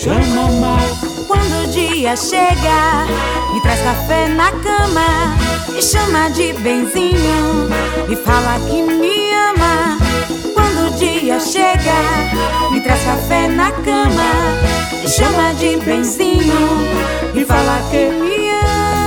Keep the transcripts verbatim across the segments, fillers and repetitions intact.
chama mais. Quando o dia chega, me traz café na cama, me chama de benzinho e fala que me ama. Quando o dia chega, me traz café na cama, me chama de benzinho e fala que me ama.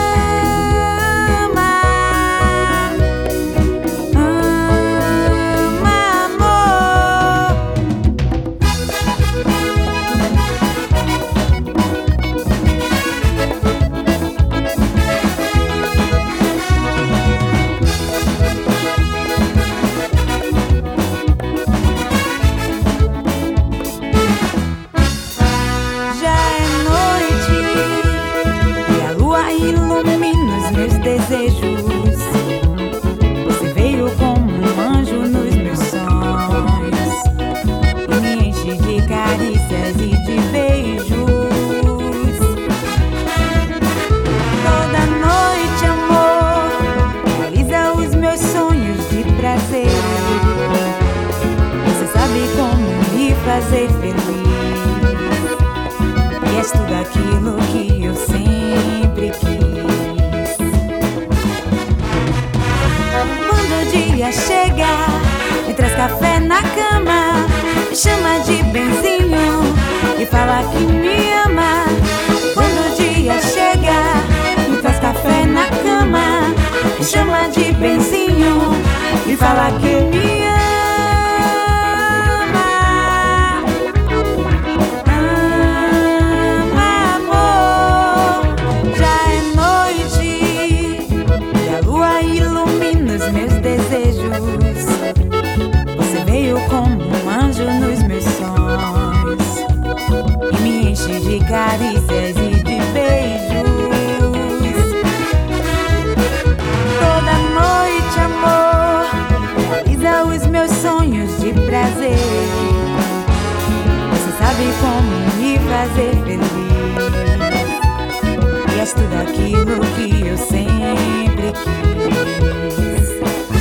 Desejos. Você veio como um anjo nos meus sonhos e me enche de carícias e de beijos. Toda noite, amor, realiza os meus sonhos de prazer. Você sabe como me fazer feliz e és tudo aquilo que eu sempre quis. Quando o dia chega, me traz café na cama, me chama de benzinho e fala que me ama. Quando o dia chega, me traz café na cama, me chama de benzinho e fala que me ama. Você veio como um anjo nos meus sonhos e me enche de carícias e de beijos. Toda noite, amor, realiza os meus sonhos de prazer. Você sabe como me fazer feliz e és tudo aquilo que eu sempre quis.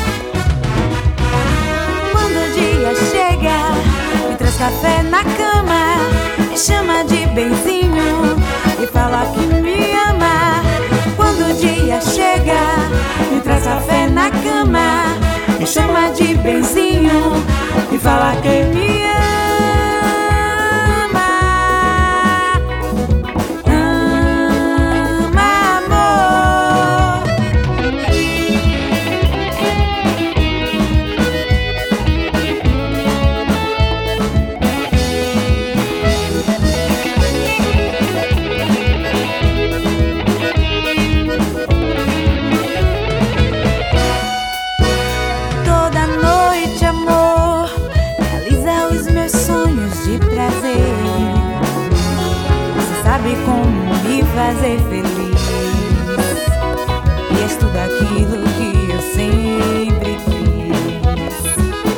Chega, me traz café na cama, me chama de benzinho e fala que me ama. Quando o dia chega, me traz café na cama, me chama de benzinho e fala que me ama. Sabe como me fazer feliz e és tudo aquilo que eu sempre quis.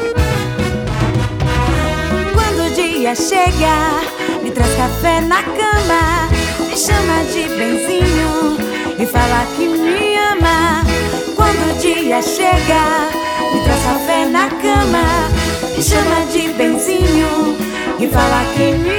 Quando o dia chega, me traz café na cama, me chama de benzinho e fala que me ama. Quando o dia chega, me traz café na cama, me chama de benzinho e fala que me ama.